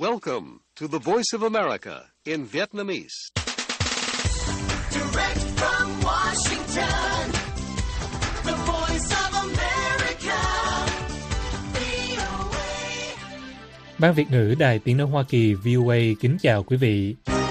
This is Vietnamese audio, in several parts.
Welcome to the Voice of America in Vietnamese. Direct from Washington, the Voice of America, VOA. Ban Việt ngữ Đài Tiếng nói Hoa Kỳ VOA kính chào quý vị.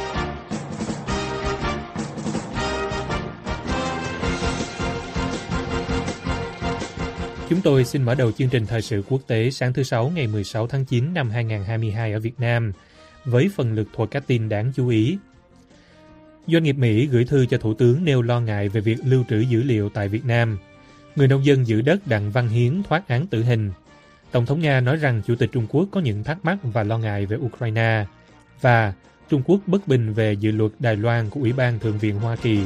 Chúng tôi xin mở đầu chương trình thời sự quốc tế sáng thứ Sáu ngày 16 tháng 9 năm 2022 ở Việt Nam với phần lược thuộc các tin đáng chú ý. Doanh nghiệp Mỹ gửi thư cho Thủ tướng nêu lo ngại về việc lưu trữ dữ liệu tại Việt Nam. Người nông dân giữ đất Đặng Văn Hiến thoát án tử hình. Tổng thống Nga nói rằng Chủ tịch Trung Quốc có những thắc mắc và lo ngại về Ukraine. Và Trung Quốc bất bình về dự luật Đài Loan của Ủy ban Thượng viện Hoa Kỳ.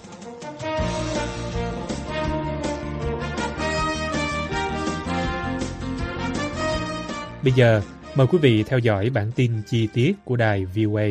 Bây giờ, mời quý vị theo dõi bản tin chi tiết của đài VOA.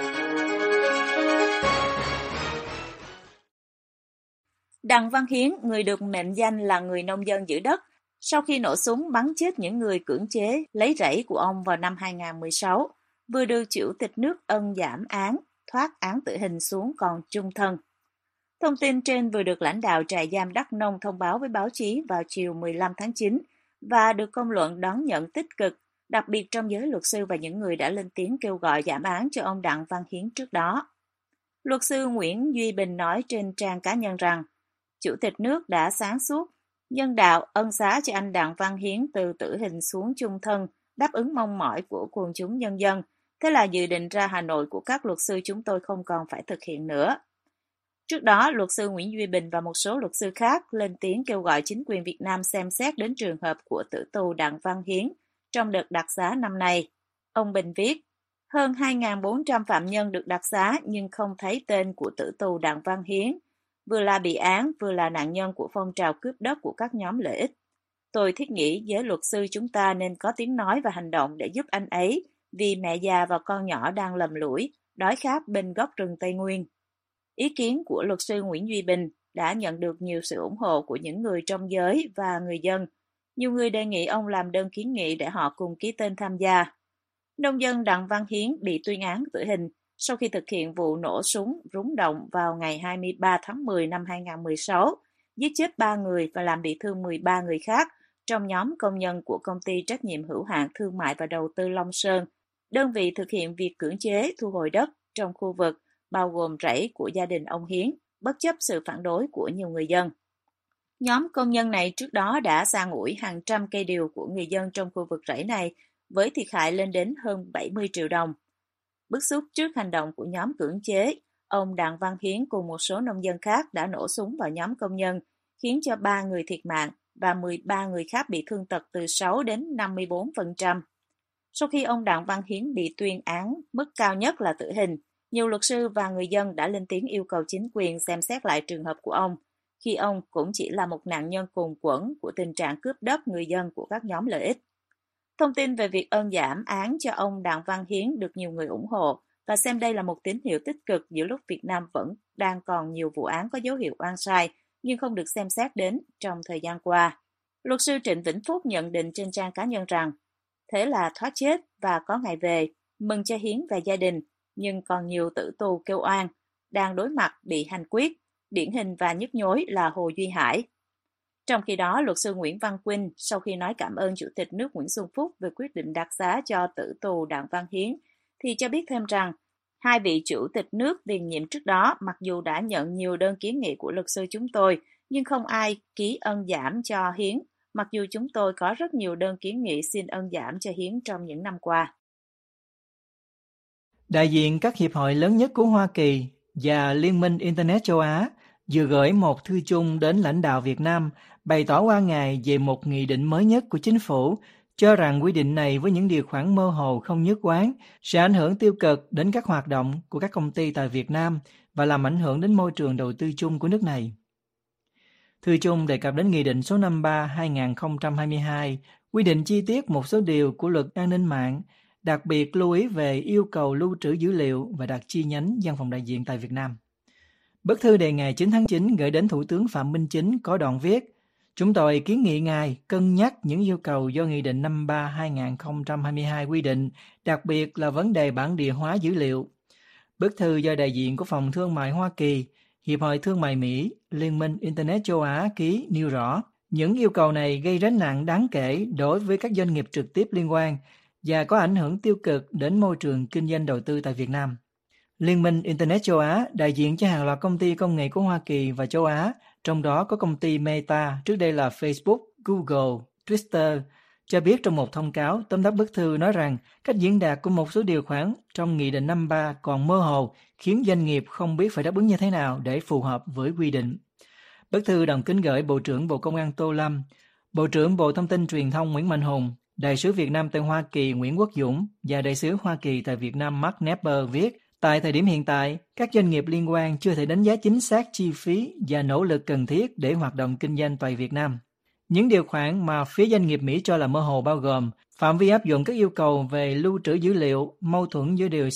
Đặng Văn Hiến, người được mệnh danh là người nông dân giữ đất, sau khi nổ súng bắn chết những người cưỡng chế lấy rẫy của ông vào năm 2016, vừa được Chủ tịch nước ân giảm án, thoát án tử hình xuống còn chung thân. Thông tin trên vừa được lãnh đạo trại giam Đắk Nông thông báo với báo chí vào chiều 15 tháng 9 và được công luận đón nhận tích cực, đặc biệt trong giới luật sư và những người đã lên tiếng kêu gọi giảm án cho ông Đặng Văn Hiến trước đó. Luật sư Nguyễn Duy Bình nói trên trang cá nhân rằng, Chủ tịch nước đã sáng suốt, nhân đạo ân xá cho anh Đặng Văn Hiến từ tử hình xuống chung thân, đáp ứng mong mỏi của quần chúng nhân dân. Thế là dự định ra Hà Nội của các luật sư chúng tôi không còn phải thực hiện nữa. Trước đó, luật sư Nguyễn Duy Bình và một số luật sư khác lên tiếng kêu gọi chính quyền Việt Nam xem xét đến trường hợp của tử tù Đặng Văn Hiến trong đợt đặc xá năm nay. Ông Bình viết, hơn 2.400 phạm nhân được đặc xá nhưng không thấy tên của tử tù Đặng Văn Hiến, vừa là bị án vừa là nạn nhân của phong trào cướp đất của các nhóm lợi ích. Tôi thiết nghĩ giới luật sư chúng ta nên có tiếng nói và hành động để giúp anh ấy vì mẹ già và con nhỏ đang lầm lũi, đói khát bên góc rừng Tây Nguyên. Ý kiến của luật sư Nguyễn Duy Bình đã nhận được nhiều sự ủng hộ của những người trong giới và người dân. Nhiều người đề nghị ông làm đơn kiến nghị để họ cùng ký tên tham gia. Nông dân Đặng Văn Hiến bị tuyên án tử hình sau khi thực hiện vụ nổ súng rúng động vào ngày 23 tháng 10 năm 2016, giết chết 3 người và làm bị thương 13 người khác trong nhóm công nhân của công ty trách nhiệm hữu hạn thương mại và đầu tư Long Sơn, đơn vị thực hiện việc cưỡng chế thu hồi đất trong khu vực bao gồm rẫy của gia đình ông Hiến, bất chấp sự phản đối của nhiều người dân. Nhóm công nhân này trước đó đã san ủi hàng trăm cây điều của người dân trong khu vực rẫy này với thiệt hại lên đến hơn 70 triệu đồng. Bức xúc trước hành động của nhóm cưỡng chế, ông Đặng Văn Hiến cùng một số nông dân khác đã nổ súng vào nhóm công nhân, khiến cho 3 người thiệt mạng và 13 người khác bị thương tật từ 6 đến 54%. Sau khi ông Đặng Văn Hiến bị tuyên án mức cao nhất là tử hình, nhiều luật sư và người dân đã lên tiếng yêu cầu chính quyền xem xét lại trường hợp của ông, khi ông cũng chỉ là một nạn nhân cùng quẫn của tình trạng cướp đất người dân của các nhóm lợi ích. Thông tin về việc ân giảm án cho ông Đặng Văn Hiến được nhiều người ủng hộ và xem đây là một tín hiệu tích cực giữa lúc Việt Nam vẫn đang còn nhiều vụ án có dấu hiệu oan sai nhưng không được xem xét đến trong thời gian qua. Luật sư Trịnh Vĩnh Phúc nhận định trên trang cá nhân rằng, thế là thoát chết và có ngày về, mừng cho Hiến và gia đình, nhưng còn nhiều tử tù kêu oan, đang đối mặt bị hành quyết, điển hình và nhức nhối là Hồ Duy Hải. Trong khi đó, luật sư Nguyễn Văn Quynh sau khi nói cảm ơn Chủ tịch nước Nguyễn Xuân Phúc về quyết định đặc xá cho tử tù Đặng Văn Hiến, thì cho biết thêm rằng, hai vị Chủ tịch nước tiền nhiệm trước đó mặc dù đã nhận nhiều đơn kiến nghị của luật sư chúng tôi, nhưng không ai ký ân giảm cho Hiến, mặc dù chúng tôi có rất nhiều đơn kiến nghị xin ân giảm cho Hiến trong những năm qua. Đại diện các hiệp hội lớn nhất của Hoa Kỳ và Liên minh Internet châu Á vừa gửi một thư chung đến lãnh đạo Việt Nam bày tỏ quan ngại về một nghị định mới nhất của chính phủ, cho rằng quy định này với những điều khoản mơ hồ không nhất quán sẽ ảnh hưởng tiêu cực đến các hoạt động của các công ty tại Việt Nam và làm ảnh hưởng đến môi trường đầu tư chung của nước này. Thư chung đề cập đến Nghị định số 53/2022 quy định chi tiết một số điều của Luật An ninh mạng, đặc biệt lưu ý về yêu cầu lưu trữ dữ liệu và đặt chi nhánh văn phòng đại diện tại Việt Nam. Bức thư đề ngày 9 tháng 9 gửi đến Thủ tướng Phạm Minh Chính có đoạn viết: Chúng tôi kiến nghị Ngài cân nhắc những yêu cầu do Nghị định 53/2022 quy định, đặc biệt là vấn đề bản địa hóa dữ liệu. Bức thư do đại diện của Phòng Thương mại Hoa Kỳ, Hiệp hội Thương mại Mỹ, Liên minh Internet châu Á ký nêu rõ, những yêu cầu này gây gánh nặng đáng kể đối với các doanh nghiệp trực tiếp liên quan và có ảnh hưởng tiêu cực đến môi trường kinh doanh đầu tư tại Việt Nam. Liên minh Internet châu Á đại diện cho hàng loạt công ty công nghệ của Hoa Kỳ và châu Á, trong đó có công ty Meta, trước đây là Facebook, Google, Twitter, cho biết trong một thông cáo tóm tắt bức thư nói rằng cách diễn đạt của một số điều khoản trong Nghị định 53 còn mơ hồ, khiến doanh nghiệp không biết phải đáp ứng như thế nào để phù hợp với quy định. Bức thư đồng kính gửi Bộ trưởng Bộ Công an Tô Lâm, Bộ trưởng Bộ Thông tin Truyền thông Nguyễn Mạnh Hùng, Đại sứ Việt Nam tại Hoa Kỳ Nguyễn Quốc Dũng và Đại sứ Hoa Kỳ tại Việt Nam Mark Knepper viết, tại thời điểm hiện tại, các doanh nghiệp liên quan chưa thể đánh giá chính xác chi phí và nỗ lực cần thiết để hoạt động kinh doanh tại Việt Nam. Những điều khoản mà phía doanh nghiệp Mỹ cho là mơ hồ bao gồm phạm vi áp dụng các yêu cầu về lưu trữ dữ liệu, mâu thuẫn giữa điều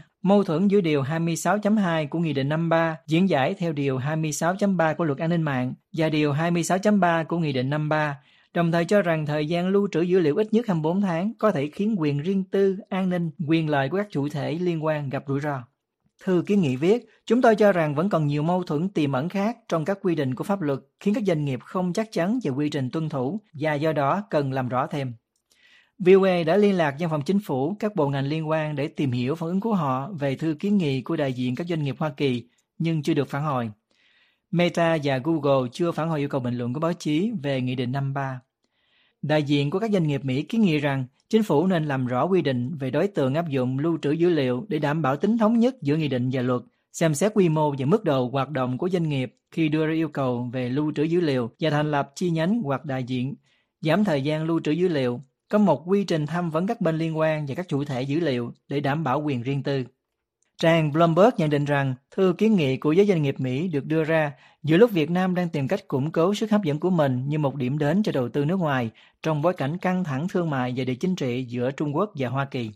26.2 của Nghị định 53 diễn giải theo điều 26.3 của Luật An ninh mạng và điều 26.3 của Nghị định 53, đồng thời cho rằng thời gian lưu trữ dữ liệu ít nhất 24 tháng có thể khiến quyền riêng tư, an ninh, quyền lợi của các chủ thể liên quan gặp rủi ro. Thư kiến nghị viết, chúng tôi cho rằng vẫn còn nhiều mâu thuẫn tiềm ẩn khác trong các quy định của pháp luật khiến các doanh nghiệp không chắc chắn về quy trình tuân thủ và do đó cần làm rõ thêm. VOA đã liên lạc Văn phòng Chính phủ, các bộ ngành liên quan để tìm hiểu phản ứng của họ về thư kiến nghị của đại diện các doanh nghiệp Hoa Kỳ, nhưng chưa được phản hồi. Meta và Google chưa phản hồi yêu cầu bình luận của báo chí về Nghị định 53. Đại diện của các doanh nghiệp Mỹ kiến nghị rằng Chính phủ nên làm rõ quy định về đối tượng áp dụng lưu trữ dữ liệu để đảm bảo tính thống nhất giữa nghị định và luật, xem xét quy mô và mức độ hoạt động của doanh nghiệp khi đưa ra yêu cầu về lưu trữ dữ liệu và thành lập chi nhánh hoặc đại diện, giảm thời gian lưu trữ dữ liệu, có một quy trình tham vấn các bên liên quan và các chủ thể dữ liệu để đảm bảo quyền riêng tư. Trang Bloomberg nhận định rằng thư kiến nghị của giới doanh nghiệp Mỹ được đưa ra giữa lúc Việt Nam đang tìm cách củng cố sức hấp dẫn của mình như một điểm đến cho đầu tư nước ngoài trong bối cảnh căng thẳng thương mại và địa chính trị giữa Trung Quốc và Hoa Kỳ.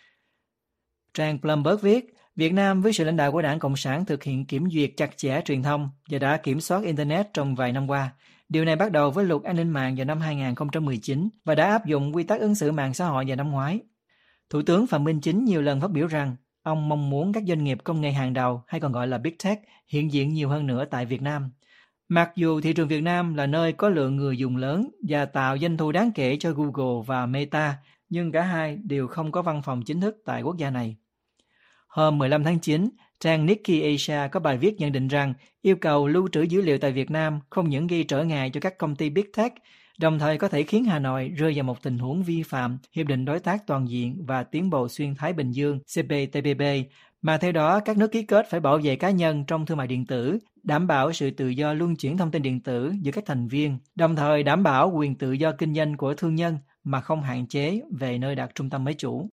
Trang Bloomberg viết, Việt Nam với sự lãnh đạo của Đảng Cộng sản thực hiện kiểm duyệt chặt chẽ truyền thông và đã kiểm soát Internet trong vài năm qua. Điều này bắt đầu với Luật An ninh mạng vào năm 2019 và đã áp dụng quy tắc ứng xử mạng xã hội vào năm ngoái. Thủ tướng Phạm Minh Chính nhiều lần phát biểu rằng ông mong muốn các doanh nghiệp công nghệ hàng đầu hay còn gọi là Big Tech hiện diện nhiều hơn nữa tại Việt Nam. Mặc dù thị trường Việt Nam là nơi có lượng người dùng lớn và tạo doanh thu đáng kể cho Google và Meta, nhưng cả hai đều không có văn phòng chính thức tại quốc gia này. Hôm 15 tháng 9, trang Nikkei Asia có bài viết nhận định rằng yêu cầu lưu trữ dữ liệu tại Việt Nam không những gây trở ngại cho các công ty Big Tech, đồng thời có thể khiến Hà Nội rơi vào một tình huống vi phạm Hiệp định Đối tác Toàn diện và Tiến bộ Xuyên Thái Bình Dương CPTPP, mà theo đó các nước ký kết phải bảo vệ cá nhân trong thương mại điện tử, đảm bảo sự tự do luân chuyển thông tin điện tử giữa các thành viên, đồng thời đảm bảo quyền tự do kinh doanh của thương nhân mà không hạn chế về nơi đặt trung tâm máy chủ.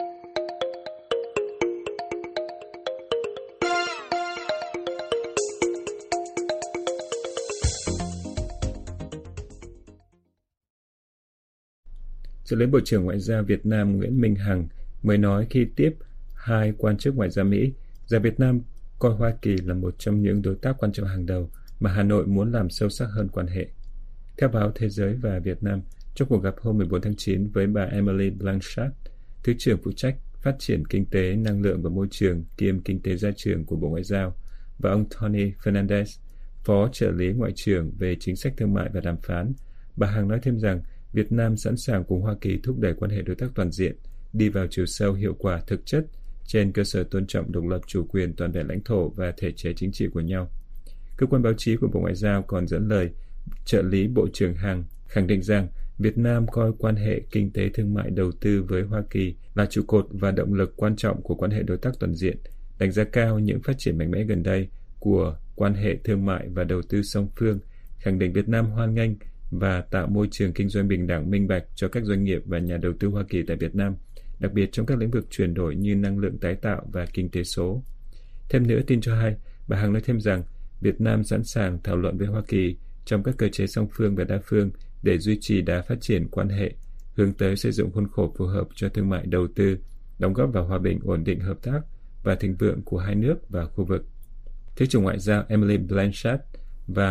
Trợ lý Bộ trưởng Ngoại giao Việt Nam Nguyễn Minh Hằng mới nói khi tiếp hai quan chức ngoại giao Mỹ rằng Việt Nam coi Hoa Kỳ là một trong những đối tác quan trọng hàng đầu mà Hà Nội muốn làm sâu sắc hơn quan hệ. Theo báo Thế giới và Việt Nam, trong cuộc gặp hôm 14 tháng 9 với bà Emily Blanchard, Thứ trưởng phụ trách Phát triển Kinh tế, Năng lượng và Môi trường kiêm Kinh tế Gia trưởng của Bộ Ngoại giao, và ông Tony Fernandez, Phó trợ lý Ngoại trưởng về chính sách thương mại và đàm phán, bà Hằng nói thêm rằng Việt Nam sẵn sàng cùng Hoa Kỳ thúc đẩy quan hệ đối tác toàn diện, đi vào chiều sâu hiệu quả thực chất trên cơ sở tôn trọng độc lập chủ quyền toàn vẹn lãnh thổ và thể chế chính trị của nhau. Cơ quan báo chí của Bộ Ngoại giao còn dẫn lời trợ lý Bộ trưởng Hằng khẳng định rằng Việt Nam coi quan hệ kinh tế thương mại đầu tư với Hoa Kỳ là trụ cột và động lực quan trọng của quan hệ đối tác toàn diện, đánh giá cao những phát triển mạnh mẽ gần đây của quan hệ thương mại và đầu tư song phương, khẳng định Việt Nam hoan nghênh và tạo môi trường kinh doanh bình đẳng minh bạch cho các doanh nghiệp và nhà đầu tư Hoa Kỳ tại Việt Nam, đặc biệt trong các lĩnh vực chuyển đổi như năng lượng tái tạo và kinh tế số. Thêm nữa, tin cho hay, bà Hằng nói thêm rằng Việt Nam sẵn sàng thảo luận với Hoa Kỳ trong các cơ chế song phương và đa phương để duy trì đà phát triển quan hệ, hướng tới xây dựng khuôn khổ phù hợp cho thương mại đầu tư, đóng góp vào hòa bình, ổn định, hợp tác và thịnh vượng của hai nước và khu vực. Thứ trưởng Ngoại giao Emily Blanchard và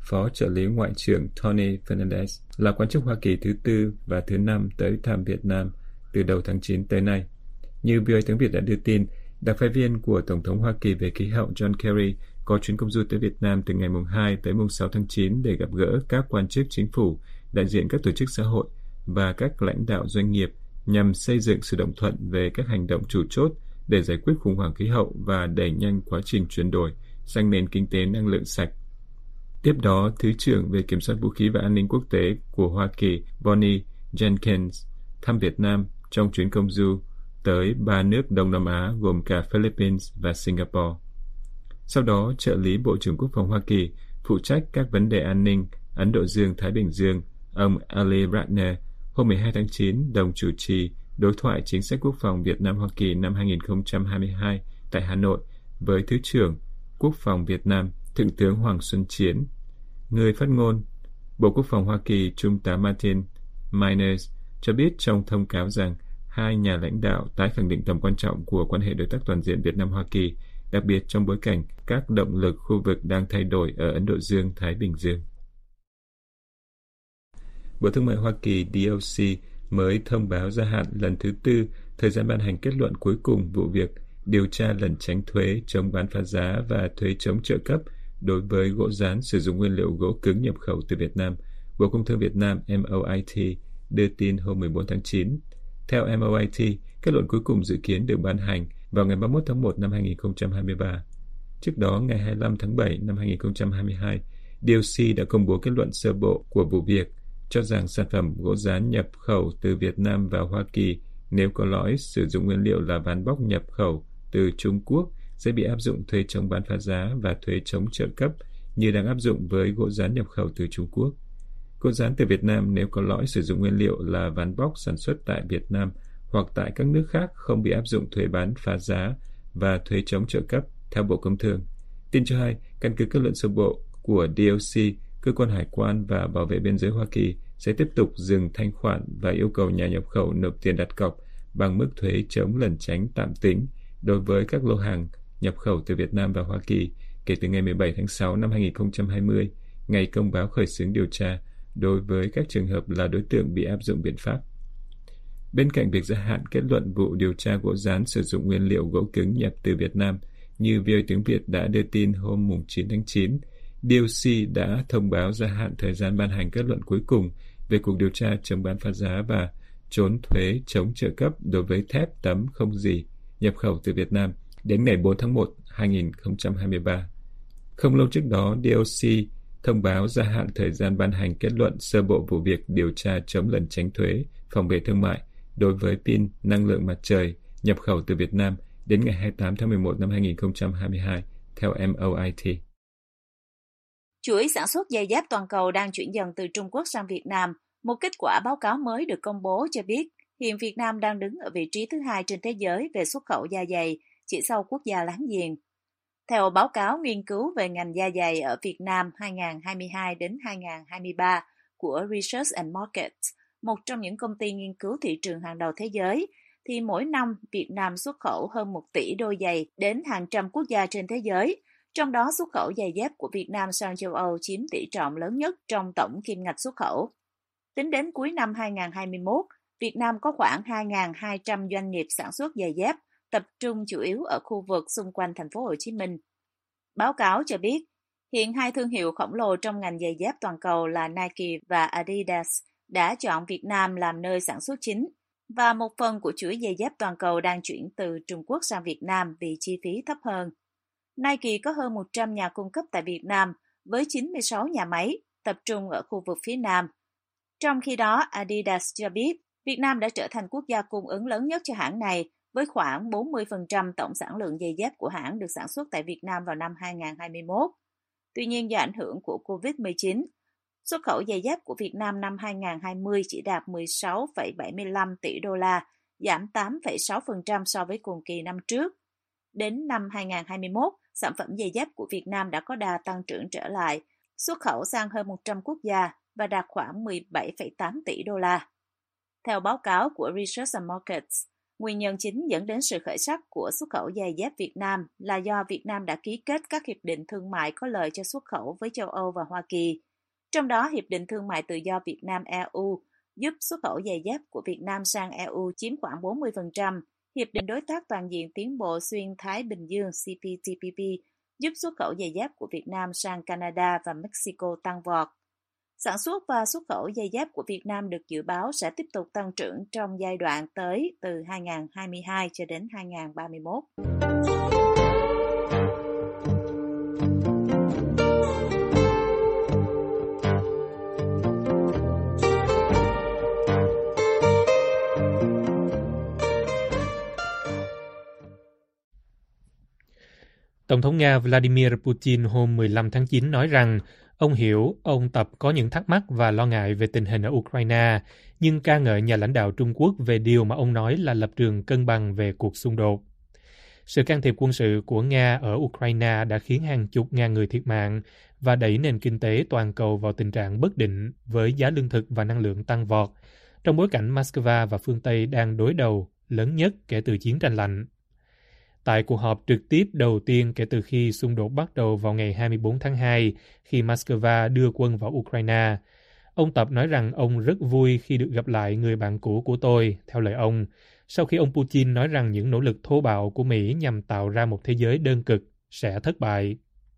Phó trợ lý Ngoại trưởng Tony Fernandez là quan chức Hoa Kỳ thứ tư và thứ năm tới thăm Việt Nam từ đầu tháng 9 tới nay. Như VOA tiếng Việt đã đưa tin, đặc phái viên của Tổng thống Hoa Kỳ về khí hậu John Kerry có chuyến công du tới Việt Nam từ ngày 2 tới 6 tháng 9 để gặp gỡ các quan chức chính phủ, đại diện các tổ chức xã hội và các lãnh đạo doanh nghiệp nhằm xây dựng sự đồng thuận về các hành động chủ chốt để giải quyết khủng hoảng khí hậu và đẩy nhanh quá trình chuyển đổi sang nền kinh tế năng lượng sạch. Tiếp đó, Thứ trưởng về Kiểm soát Vũ khí và An ninh Quốc tế của Hoa Kỳ Bonnie Jenkins thăm Việt Nam trong chuyến công du tới 3 nước Đông Nam Á gồm cả Philippines và Singapore. Sau đó, trợ lý Bộ trưởng Quốc phòng Hoa Kỳ phụ trách các vấn đề an ninh Ấn Độ Dương-Thái Bình Dương, ông Ali Ratner, hôm 12 tháng 9 đồng chủ trì đối thoại chính sách quốc phòng Việt Nam-Hoa Kỳ năm 2022 tại Hà Nội với Thứ trưởng Quốc phòng Việt Nam Thượng tướng Hoàng Xuân Chiến. Người phát ngôn Bộ Quốc phòng Hoa Kỳ Trung tá Martin Miners cho biết trong thông cáo rằng hai nhà lãnh đạo tái khẳng định tầm quan trọng của quan hệ đối tác toàn diện Việt Nam-Hoa Kỳ, đặc biệt trong bối cảnh các động lực khu vực đang thay đổi ở Ấn Độ Dương-Thái Bình Dương. Bộ Thương mại Hoa Kỳ DOC mới thông báo gia hạn lần thứ tư thời gian ban hành kết luận cuối cùng vụ việc điều tra lẩn tránh thuế, chống bán phá giá và thuế chống trợ cấp đối với gỗ dán sử dụng nguyên liệu gỗ cứng nhập khẩu từ Việt Nam. Bộ Công Thương Việt Nam MOIT đưa tin hôm 14 tháng 9. Theo MOIT, kết luận cuối cùng dự kiến được ban hành vào ngày 31 tháng 1 năm 2023. Trước đó, ngày 25 tháng 7 năm 2022, DOC đã công bố kết luận sơ bộ của vụ việc, cho rằng sản phẩm gỗ dán nhập khẩu từ Việt Nam vào Hoa Kỳ nếu có lõi sử dụng nguyên liệu là ván bóc nhập khẩu từ Trung Quốc sẽ bị áp dụng thuế chống bán phá giá và thuế chống trợ cấp như đang áp dụng với gỗ dán nhập khẩu từ Trung Quốc. Gỗ dán từ Việt Nam nếu có lõi sử dụng nguyên liệu là ván bóc sản xuất tại Việt Nam hoặc tại các nước khác không bị áp dụng thuế bán phá giá và thuế chống trợ cấp, theo Bộ Công Thương. Tin cho hay, căn cứ kết luận sơ bộ của DOC, Cơ quan Hải quan và Bảo vệ Biên giới Hoa Kỳ sẽ tiếp tục dừng thanh khoản và yêu cầu nhà nhập khẩu nộp tiền đặt cọc bằng mức thuế chống lẩn tránh tạm tính đối với các lô hàng nhập khẩu từ Việt Nam vào Hoa Kỳ kể từ ngày 17 tháng 6 năm 2020, ngày công báo khởi xướng điều tra đối với các trường hợp là đối tượng bị áp dụng biện pháp. Bên cạnh việc gia hạn kết luận vụ điều tra gỗ dán sử dụng nguyên liệu gỗ cứng nhập từ Việt Nam, như VOA tiếng Việt đã đưa tin hôm 9 tháng 9, DOC đã thông báo gia hạn thời gian ban hành kết luận cuối cùng về cuộc điều tra chống bán phá giá và trốn thuế chống trợ cấp đối với thép tấm không rỉ nhập khẩu từ Việt Nam đến ngày 4 tháng 1, 2023. Không lâu trước đó, DOC thông báo gia hạn thời gian ban hành kết luận sơ bộ vụ việc điều tra chống lẩn tránh thuế, phòng vệ thương mại đối với pin năng lượng mặt trời nhập khẩu từ Việt Nam đến ngày 28 tháng 11 năm 2022, theo MOIT. Chuỗi sản xuất giày dép toàn cầu đang chuyển dần từ Trung Quốc sang Việt Nam. Một kết quả báo cáo mới được công bố cho biết hiện Việt Nam đang đứng ở vị trí thứ 2 trên thế giới về xuất khẩu da giày, chỉ sau quốc gia láng giềng. Theo báo cáo nghiên cứu về ngành da giày ở Việt Nam 2022 đến 2023 của Research and Markets, một trong những công ty nghiên cứu thị trường hàng đầu thế giới, thì mỗi năm Việt Nam xuất khẩu hơn 1 tỷ đôi giày đến hàng trăm quốc gia trên thế giới. Trong đó xuất khẩu giày dép của Việt Nam sang châu Âu chiếm tỷ trọng lớn nhất trong tổng kim ngạch xuất khẩu. Tính đến cuối năm 2021, Việt Nam có khoảng 2.200 doanh nghiệp sản xuất giày dép, tập trung chủ yếu ở khu vực xung quanh thành phố Hồ Chí Minh. Báo cáo cho biết, hiện hai thương hiệu khổng lồ trong ngành giày dép toàn cầu là Nike và Adidas đã chọn Việt Nam làm nơi sản xuất chính, và một phần của chuỗi giày dép toàn cầu đang chuyển từ Trung Quốc sang Việt Nam vì chi phí thấp hơn. Nike có hơn 100 nhà cung cấp tại Việt Nam với 96 nhà máy, tập trung ở khu vực phía Nam. Trong khi đó, Adidas cho biết Việt Nam đã trở thành quốc gia cung ứng lớn nhất cho hãng này, với khoảng 40% tổng sản lượng giày dép của hãng được sản xuất tại Việt Nam vào năm 2021. Tuy nhiên, do ảnh hưởng của COVID-19, xuất khẩu giày dép của Việt Nam năm 2020 chỉ đạt 16,75 tỷ đô la, giảm 8,6% so với cùng kỳ năm trước. Đến năm 2021, sản phẩm giày dép của Việt Nam đã có đà tăng trưởng trở lại, xuất khẩu sang hơn 100 quốc gia và đạt khoảng 17,8 tỷ đô la. Theo báo cáo của Research and Markets, Nguyên nhân chính dẫn đến sự khởi sắc của xuất khẩu giày dép Việt Nam là do Việt Nam đã ký kết các hiệp định thương mại có lợi cho xuất khẩu với châu Âu và Hoa Kỳ. Trong đó, Hiệp định Thương mại Tự do Việt Nam-EU giúp xuất khẩu giày dép của Việt Nam sang EU chiếm khoảng 40%. Hiệp định Đối tác Toàn diện Tiến bộ Xuyên Thái Bình Dương CPTPP giúp xuất khẩu giày dép của Việt Nam sang Canada và Mexico tăng vọt. Sản xuất và xuất khẩu giày dép của Việt Nam được dự báo sẽ tiếp tục tăng trưởng trong giai đoạn tới từ 2022 cho đến 2031. Tổng thống Nga Vladimir Putin hôm 15 tháng 9 nói rằng ông hiểu ông Tập có những thắc mắc và lo ngại về tình hình ở Ukraine, nhưng ca ngợi nhà lãnh đạo Trung Quốc về điều mà ông nói là lập trường cân bằng về cuộc xung đột. Sự can thiệp quân sự của Nga ở Ukraine đã khiến hàng chục ngàn người thiệt mạng và đẩy nền kinh tế toàn cầu vào tình trạng bất định với giá lương thực và năng lượng tăng vọt, trong bối cảnh Moscow và phương Tây đang đối đầu lớn nhất kể từ chiến tranh lạnh. Tại cuộc họp trực tiếp đầu tiên kể từ khi xung đột bắt đầu vào ngày 24 tháng 2, khi Moscow đưa quân vào Ukraine, ông Tập nói rằng ông rất vui khi được gặp lại người bạn cũ của tôi, theo lời ông, sau khi ông Putin nói rằng những nỗ lực thô bạo của Mỹ nhằm tạo ra một thế giới đơn cực sẽ thất bại.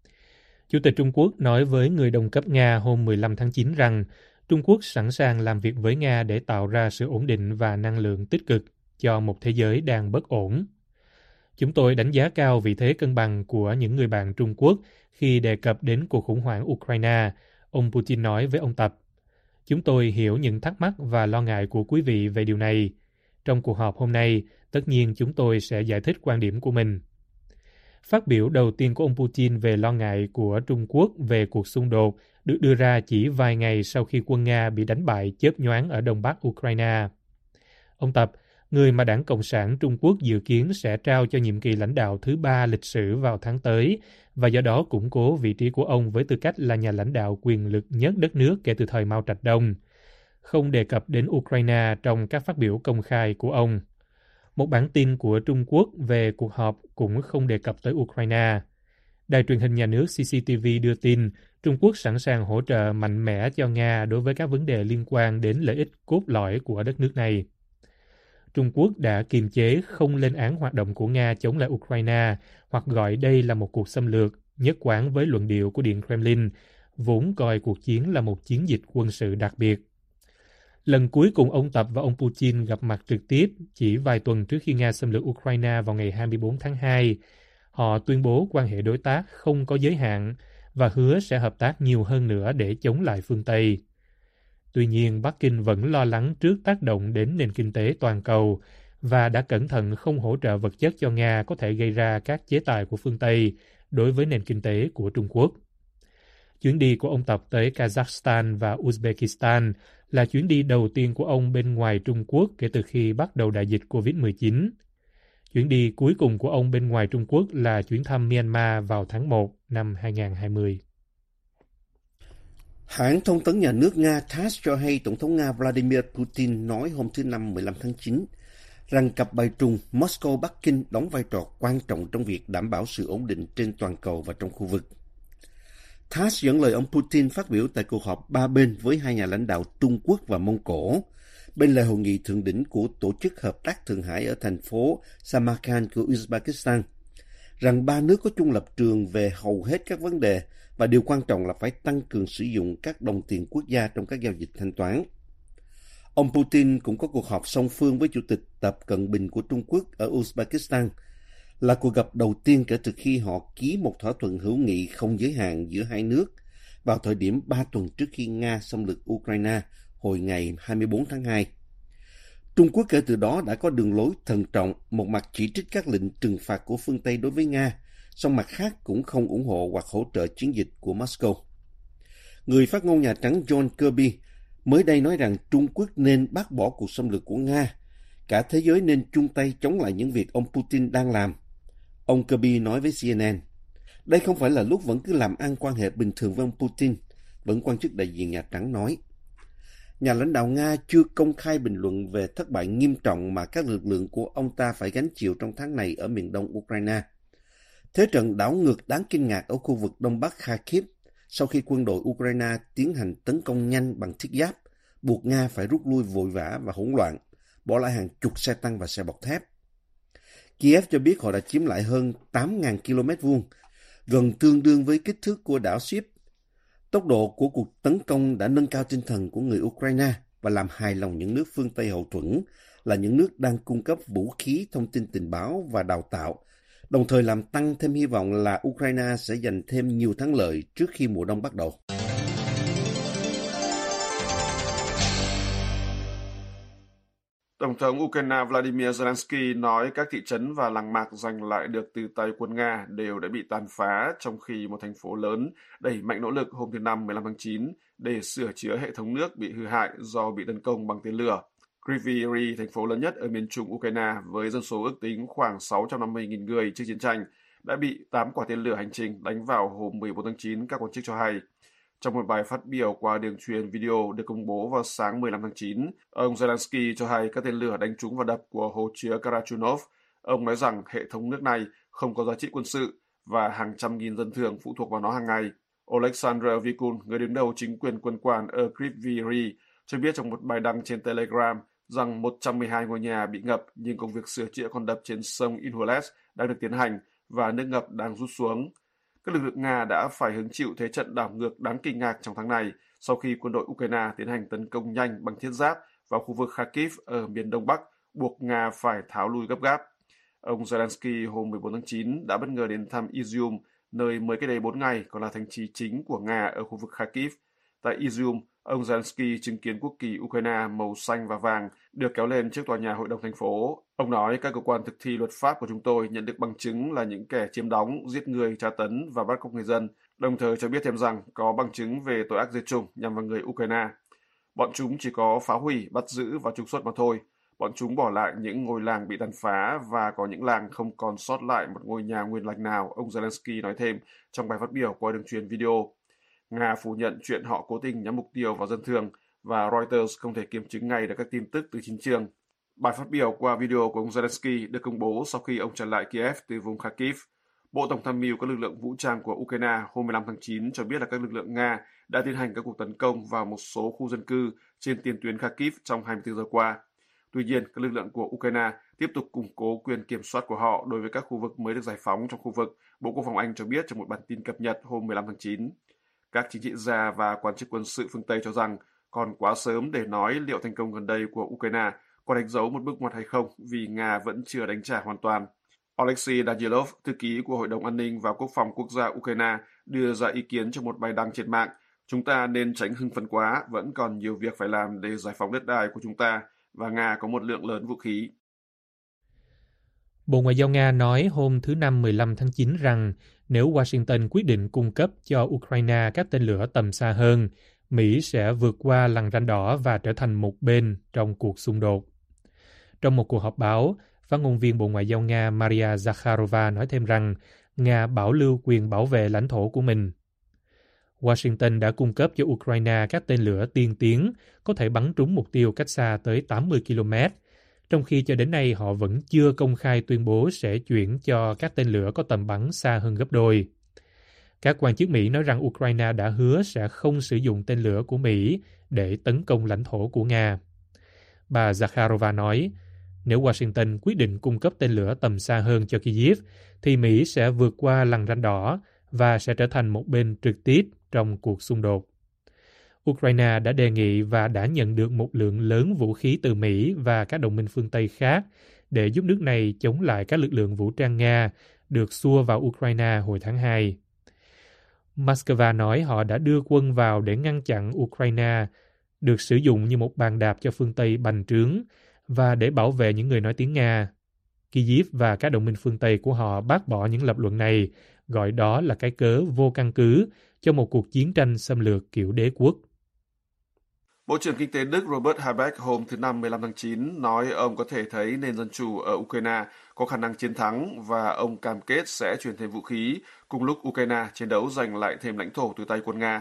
Chủ tịch Trung Quốc nói với người đồng cấp Nga hôm 15 tháng 9 rằng Trung Quốc sẵn sàng làm việc với Nga để tạo ra sự ổn định và năng lượng tích cực cho một thế giới đang bất ổn. Chúng tôi đánh giá cao vị thế cân bằng của những người bạn Trung Quốc khi đề cập đến cuộc khủng hoảng Ukraine, ông Putin nói với ông Tập. Chúng tôi hiểu những thắc mắc và lo ngại của quý vị về điều này. Trong cuộc họp hôm nay, tất nhiên chúng tôi sẽ giải thích quan điểm của mình. Phát biểu đầu tiên của ông Putin về lo ngại của Trung Quốc về cuộc xung đột được đưa ra chỉ vài ngày sau khi quân Nga bị đánh bại chớp nhoáng ở đông bắc Ukraine. Ông Tập, người mà Đảng Cộng sản Trung Quốc dự kiến sẽ trao cho nhiệm kỳ lãnh đạo thứ 3 lịch sử vào tháng tới, và do đó củng cố vị trí của ông với tư cách là nhà lãnh đạo quyền lực nhất đất nước kể từ thời Mao Trạch Đông, không đề cập đến Ukraine trong các phát biểu công khai của ông. Một bản tin của Trung Quốc về cuộc họp cũng không đề cập tới Ukraine. Đài truyền hình nhà nước CCTV đưa tin Trung Quốc sẵn sàng hỗ trợ mạnh mẽ cho Nga đối với các vấn đề liên quan đến lợi ích cốt lõi của đất nước này. Trung Quốc đã kiềm chế không lên án hoạt động của Nga chống lại Ukraine hoặc gọi đây là một cuộc xâm lược, nhất quán với luận điệu của Điện Kremlin, vốn coi cuộc chiến là một chiến dịch quân sự đặc biệt. Lần cuối cùng ông Tập và ông Putin gặp mặt trực tiếp chỉ vài tuần trước khi Nga xâm lược Ukraine vào ngày 24 tháng 2. Họ tuyên bố quan hệ đối tác không có giới hạn và hứa sẽ hợp tác nhiều hơn nữa để chống lại phương Tây. Tuy nhiên, Bắc Kinh vẫn lo lắng trước tác động đến nền kinh tế toàn cầu và đã cẩn thận không hỗ trợ vật chất cho Nga có thể gây ra các chế tài của phương Tây đối với nền kinh tế của Trung Quốc. Chuyến đi của ông Tập tới Kazakhstan và Uzbekistan là chuyến đi đầu tiên của ông bên ngoài Trung Quốc kể từ khi bắt đầu đại dịch COVID-19. Chuyến đi cuối cùng của ông bên ngoài Trung Quốc là chuyến thăm Myanmar vào tháng 1 năm 2020. Hãng thông tấn nhà nước Nga TASS cho hay Tổng thống Nga Vladimir Putin nói hôm thứ Năm 15 tháng 9 rằng cặp bài trùng Moscow-Bắc Kinh đóng vai trò quan trọng trong việc đảm bảo sự ổn định trên toàn cầu và trong khu vực. TASS dẫn lời ông Putin phát biểu tại cuộc họp ba bên với hai nhà lãnh đạo Trung Quốc và Mông Cổ, bên lề hội nghị thượng đỉnh của Tổ chức Hợp tác Thượng Hải ở thành phố Samarkand của Uzbekistan, rằng ba nước có chung lập trường về hầu hết các vấn đề và điều quan trọng là phải tăng cường sử dụng các đồng tiền quốc gia trong các giao dịch thanh toán. Ông Putin cũng có cuộc họp song phương với Chủ tịch Tập Cận Bình của Trung Quốc ở Uzbekistan, là cuộc gặp đầu tiên kể từ khi họ ký một thỏa thuận hữu nghị không giới hạn giữa hai nước vào thời điểm 3 tuần trước khi Nga xâm lược Ukraine hồi ngày 24 tháng 2. Trung Quốc kể từ đó đã có đường lối thận trọng, một mặt chỉ trích các lệnh trừng phạt của phương Tây đối với Nga, song mặt khác cũng không ủng hộ hoặc hỗ trợ chiến dịch của Moscow. Người phát ngôn Nhà Trắng John Kirby mới đây nói rằng Trung Quốc nên bác bỏ cuộc xâm lược của Nga. Cả thế giới nên chung tay chống lại những việc ông Putin đang làm. Ông Kirby nói với CNN, đây không phải là lúc vẫn cứ làm ăn quan hệ bình thường với ông Putin, vẫn quan chức đại diện Nhà Trắng nói. Nhà lãnh đạo Nga chưa công khai bình luận về thất bại nghiêm trọng mà các lực lượng của ông ta phải gánh chịu trong tháng này ở miền đông Ukraine. Thế trận đảo ngược đáng kinh ngạc ở khu vực Đông Bắc Kharkiv sau khi quân đội Ukraine tiến hành tấn công nhanh bằng thiết giáp, buộc Nga phải rút lui vội vã và hỗn loạn, bỏ lại hàng chục xe tăng và xe bọc thép. Kiev cho biết họ đã chiếm lại hơn 8.000 km vuông, gần tương đương với kích thước của đảo Ship. Tốc độ của cuộc tấn công đã nâng cao tinh thần của người Ukraine và làm hài lòng những nước phương Tây hậu thuẫn, là những nước đang cung cấp vũ khí, thông tin tình báo và đào tạo, đồng thời làm tăng thêm hy vọng là Ukraine sẽ giành thêm nhiều thắng lợi trước khi mùa đông bắt đầu. Tổng thống Ukraine Vladimir Zelensky nói các thị trấn và làng mạc giành lại được từ tay quân Nga đều đã bị tàn phá, trong khi một thành phố lớn đẩy mạnh nỗ lực hôm thứ Năm 15 tháng 9 để sửa chữa hệ thống nước bị hư hại do bị tấn công bằng tên lửa. Kryvyi Rih, thành phố lớn nhất ở miền trung Ukraine với dân số ước tính khoảng 650.000 người trước chiến tranh, đã bị 8 quả tên lửa hành trình đánh vào hôm 14 tháng 9, các quan chức cho hay. Trong một bài phát biểu qua đường truyền video được công bố vào sáng 15 tháng 9, ông Zelensky cho hay các tên lửa đánh trúng vào đập của hồ chứa Karachunov. Ông nói rằng hệ thống nước này không có giá trị quân sự và hàng trăm nghìn dân thường phụ thuộc vào nó hàng ngày. Oleksandr Vikun, người đứng đầu chính quyền quân quản ở Kryvyi Rih, cho biết trong một bài đăng trên Telegram rằng 112 ngôi nhà bị ngập, nhưng công việc sửa chữa con đập trên sông Inhules đang được tiến hành và nước ngập đang rút xuống. Các lực lượng Nga đã phải hứng chịu thế trận đảo ngược đáng kinh ngạc trong tháng này sau khi quân đội Ukraine tiến hành tấn công nhanh bằng thiết giáp vào khu vực Kharkiv ở miền đông bắc, buộc Nga phải tháo lui gấp gáp. Ông Zelensky hôm 14 tháng 9 đã bất ngờ đến thăm Izium, nơi mới cách đây 4 ngày còn là thành trì chính của Nga ở khu vực Kharkiv. Tại Izium, ông Zelensky chứng kiến quốc kỳ Ukraine màu xanh và vàng được kéo lên trước tòa nhà hội đồng thành phố. Ông nói các cơ quan thực thi luật pháp của chúng tôi nhận được bằng chứng là những kẻ chiếm đóng, giết người, tra tấn và bắt cóc người dân, đồng thời cho biết thêm rằng có bằng chứng về tội ác diệt chủng nhằm vào người Ukraine. Bọn chúng chỉ có phá hủy, bắt giữ và trục xuất mà thôi. Bọn chúng bỏ lại những ngôi làng bị tàn phá và có những làng không còn sót lại một ngôi nhà nguyên lành nào, ông Zelensky nói thêm trong bài phát biểu qua đường truyền video. Nga phủ nhận chuyện họ cố tình nhắm mục tiêu vào dân thường và Reuters không thể kiểm chứng ngay được các tin tức từ chiến trường. Bài phát biểu qua video của ông Zelensky được công bố sau khi ông trở lại Kiev từ vùng Kharkiv. Bộ Tổng tham mưu các lực lượng vũ trang của Ukraine hôm 15 tháng 9 cho biết là các lực lượng Nga đã tiến hành các cuộc tấn công vào một số khu dân cư trên tiền tuyến Kharkiv trong 24 giờ qua. Tuy nhiên, các lực lượng của Ukraine tiếp tục củng cố quyền kiểm soát của họ đối với các khu vực mới được giải phóng trong khu vực, Bộ Quốc phòng Anh cho biết trong một bản tin cập nhật hôm 15 tháng 9. Các chính trị gia và quan chức quân sự phương Tây cho rằng còn quá sớm để nói liệu thành công gần đây của Ukraine có đánh dấu một bước ngoặt hay không vì Nga vẫn chưa đánh trả hoàn toàn. Alexei Danilov, thư ký của Hội đồng An ninh và Quốc phòng Quốc gia Ukraine, đưa ra ý kiến trong một bài đăng trên mạng. Chúng ta nên tránh hưng phấn quá, vẫn còn nhiều việc phải làm để giải phóng đất đai của chúng ta và Nga có một lượng lớn vũ khí. Bộ Ngoại giao Nga nói hôm thứ Năm 15 tháng 9 rằng nếu Washington quyết định cung cấp cho Ukraine các tên lửa tầm xa hơn, Mỹ sẽ vượt qua lằn ranh đỏ và trở thành một bên trong cuộc xung đột. Trong một cuộc họp báo, phát ngôn viên Bộ Ngoại giao Nga Maria Zakharova nói thêm rằng Nga bảo lưu quyền bảo vệ lãnh thổ của mình. Washington đã cung cấp cho Ukraine các tên lửa tiên tiến có thể bắn trúng mục tiêu cách xa tới 80 km, trong khi cho đến nay họ vẫn chưa công khai tuyên bố sẽ chuyển cho các tên lửa có tầm bắn xa hơn gấp đôi. Các quan chức Mỹ nói rằng Ukraine đã hứa sẽ không sử dụng tên lửa của Mỹ để tấn công lãnh thổ của Nga. Bà Zakharova nói, nếu Washington quyết định cung cấp tên lửa tầm xa hơn cho Kyiv, thì Mỹ sẽ vượt qua lằn ranh đỏ và sẽ trở thành một bên trực tiếp trong cuộc xung đột. Ukraine đã đề nghị và đã nhận được một lượng lớn vũ khí từ Mỹ và các đồng minh phương Tây khác để giúp nước này chống lại các lực lượng vũ trang Nga được xua vào Ukraine hồi tháng 2. Moscow nói họ đã đưa quân vào để ngăn chặn Ukraine được sử dụng như một bàn đạp cho phương Tây bành trướng và để bảo vệ những người nói tiếng Nga. Kyiv và các đồng minh phương Tây của họ bác bỏ những lập luận này, gọi đó là cái cớ vô căn cứ cho một cuộc chiến tranh xâm lược kiểu đế quốc. Bộ trưởng Kinh tế Đức Robert Habeck hôm thứ Năm 15 tháng 9 nói ông có thể thấy nền dân chủ ở Ukraine có khả năng chiến thắng và ông cam kết sẽ chuyển thêm vũ khí cùng lúc Ukraine chiến đấu giành lại thêm lãnh thổ từ tay quân Nga.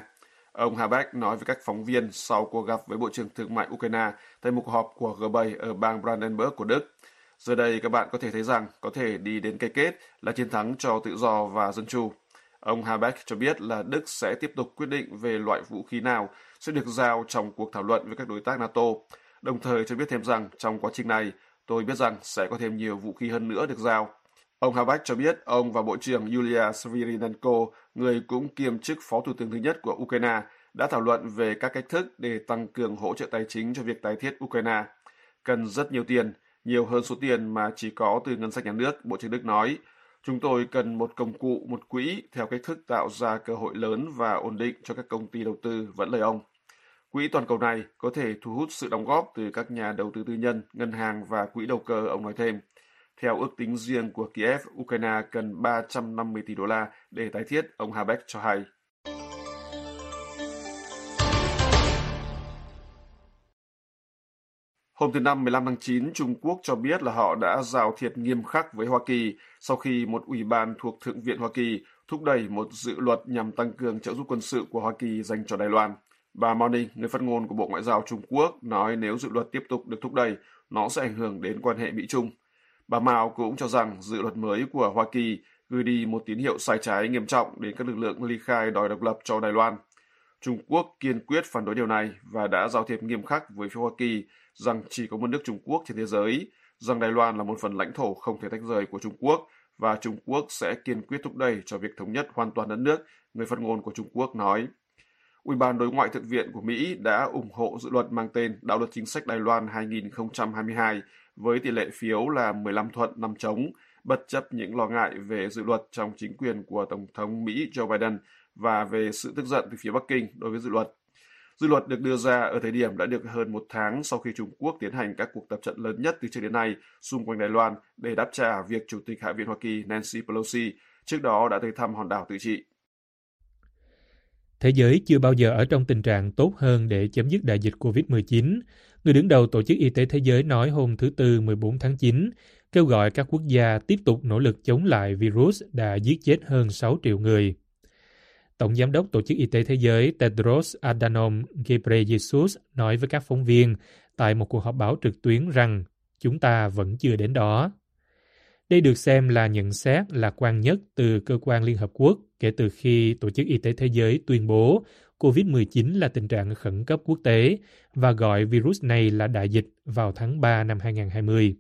Ông Habeck nói với các phóng viên sau cuộc gặp với Bộ trưởng Thương mại Ukraine tại một cuộc họp của G7 ở bang Brandenburg của Đức. Giờ đây các bạn có thể thấy rằng có thể đi đến cái kết là chiến thắng cho tự do và dân chủ. Ông Habeck cho biết là Đức sẽ tiếp tục quyết định về loại vũ khí nào sẽ được giao trong cuộc thảo luận với các đối tác NATO, đồng thời cho biết thêm rằng trong quá trình này, tôi biết rằng sẽ có thêm nhiều vũ khí hơn nữa được giao. Ông Habeck cho biết ông và Bộ trưởng Yulia Sviridenko, người cũng kiêm chức Phó Thủ tướng thứ nhất của Ukraine, đã thảo luận về các cách thức để tăng cường hỗ trợ tài chính cho việc tái thiết Ukraine. Cần rất nhiều tiền, nhiều hơn số tiền mà chỉ có từ ngân sách nhà nước, Bộ trưởng Đức nói. Chúng tôi cần một công cụ, một quỹ theo cách thức tạo ra cơ hội lớn và ổn định cho các công ty đầu tư, vẫn lời ông. Quỹ toàn cầu này có thể thu hút sự đóng góp từ các nhà đầu tư tư nhân, ngân hàng và quỹ đầu cơ, ông nói thêm. Theo ước tính riêng của Kiev, Ukraine cần 350 tỷ đô la để tái thiết, ông Habeck cho hay. Hôm thứ Năm 15 tháng 9, Trung Quốc cho biết là họ đã giao thiệp nghiêm khắc với Hoa Kỳ sau khi một ủy ban thuộc Thượng viện Hoa Kỳ thúc đẩy một dự luật nhằm tăng cường trợ giúp quân sự của Hoa Kỳ dành cho Đài Loan. Bà Mao Ning, người phát ngôn của Bộ Ngoại giao Trung Quốc, nói nếu dự luật tiếp tục được thúc đẩy, nó sẽ ảnh hưởng đến quan hệ Mỹ-Trung. Bà Mao cũng cho rằng dự luật mới của Hoa Kỳ gửi đi một tín hiệu sai trái nghiêm trọng đến các lực lượng ly khai đòi độc lập cho Đài Loan. Trung Quốc kiên quyết phản đối điều này và đã giao thiệp nghiêm khắc với phía Hoa Kỳ rằng chỉ có một nước Trung Quốc trên thế giới, rằng Đài Loan là một phần lãnh thổ không thể tách rời của Trung Quốc và Trung Quốc sẽ kiên quyết thúc đẩy cho việc thống nhất hoàn toàn đất nước, người phát ngôn của Trung Quốc nói. Ủy ban Đối ngoại Thượng viện của Mỹ đã ủng hộ dự luật mang tên Đạo luật chính sách Đài Loan 2022 với tỷ lệ phiếu là 15 thuận 5 chống, bất chấp những lo ngại về dự luật trong chính quyền của Tổng thống Mỹ Joe Biden và về sự tức giận từ phía Bắc Kinh đối với dự luật. Dự luật được đưa ra ở thời điểm đã được hơn một tháng sau khi Trung Quốc tiến hành các cuộc tập trận lớn nhất từ trước đến nay xung quanh Đài Loan để đáp trả việc Chủ tịch Hạ viện Hoa Kỳ Nancy Pelosi trước đó đã tới thăm hòn đảo tự trị. Thế giới chưa bao giờ ở trong tình trạng tốt hơn để chấm dứt đại dịch COVID-19. Người đứng đầu Tổ chức Y tế Thế giới nói hôm thứ Tư 14 tháng 9, kêu gọi các quốc gia tiếp tục nỗ lực chống lại virus đã giết chết hơn 6 triệu người. Tổng Giám đốc Tổ chức Y tế Thế giới Tedros Adhanom Ghebreyesus nói với các phóng viên tại một cuộc họp báo trực tuyến rằng chúng ta vẫn chưa đến đó. Đây được xem là nhận xét lạc quan nhất từ cơ quan Liên Hợp Quốc kể từ khi Tổ chức Y tế Thế giới tuyên bố COVID-19 là tình trạng khẩn cấp quốc tế và gọi virus này là đại dịch vào tháng 3 năm 2020.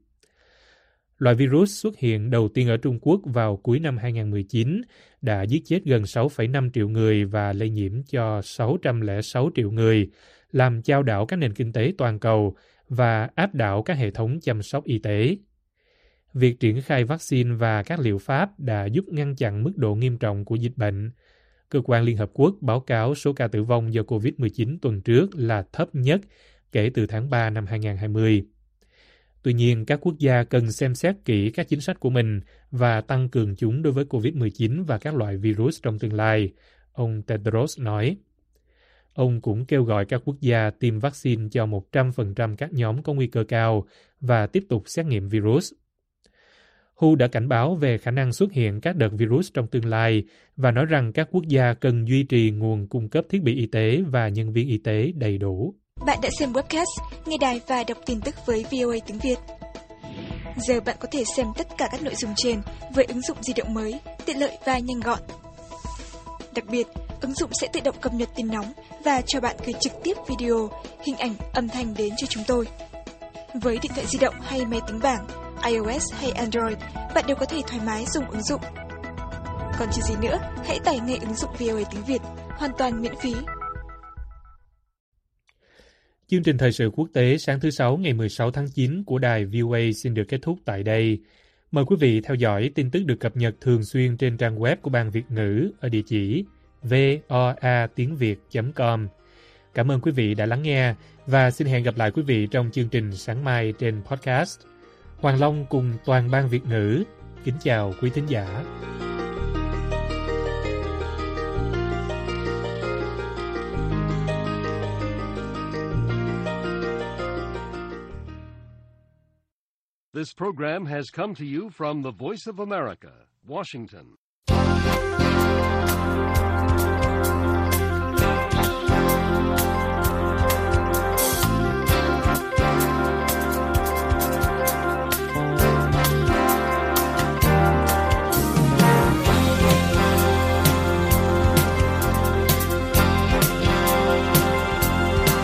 Loại virus xuất hiện đầu tiên ở Trung Quốc vào cuối năm 2019 đã giết chết gần 6,5 triệu người và lây nhiễm cho 606 triệu người, làm chao đảo các nền kinh tế toàn cầu và áp đảo các hệ thống chăm sóc y tế. Việc triển khai vaccine và các liệu pháp đã giúp ngăn chặn mức độ nghiêm trọng của dịch bệnh. Cơ quan Liên Hợp Quốc báo cáo số ca tử vong do COVID-19 tuần trước là thấp nhất kể từ tháng 3 năm 2020. Tuy nhiên, các quốc gia cần xem xét kỹ các chính sách của mình và tăng cường chúng đối với COVID-19 và các loại virus trong tương lai, ông Tedros nói. Ông cũng kêu gọi các quốc gia tiêm vaccine cho 100% các nhóm có nguy cơ cao và tiếp tục xét nghiệm virus. WHO đã cảnh báo về khả năng xuất hiện các đợt virus trong tương lai và nói rằng các quốc gia cần duy trì nguồn cung cấp thiết bị y tế và nhân viên y tế đầy đủ. Bạn đã xem webcast, nghe đài và đọc tin tức với VOA tiếng Việt. Giờ bạn có thể xem tất cả các nội dung trên với ứng dụng di động mới, tiện lợi và nhanh gọn. Đặc biệt, ứng dụng sẽ tự động cập nhật tin nóng và cho bạn gửi trực tiếp video, hình ảnh, âm thanh đến cho chúng tôi. Với điện thoại di động hay máy tính bảng, iOS hay Android, bạn đều có thể thoải mái dùng ứng dụng. Còn chờ gì nữa, hãy tải ngay ứng dụng VOA tiếng Việt, hoàn toàn miễn phí. Chương trình thời sự quốc tế sáng thứ Sáu ngày 16 tháng 9 của đài VOA xin được kết thúc tại đây. Mời quý vị theo dõi tin tức được cập nhật thường xuyên trên trang web của Ban Việt ngữ ở địa chỉ voatiengviet.com. Cảm ơn quý vị đã lắng nghe và xin hẹn gặp lại quý vị trong chương trình sáng mai trên podcast. Hoàng Long cùng toàn Ban Việt ngữ kính chào quý thính giả. This program has come to you from the Voice of America, Washington.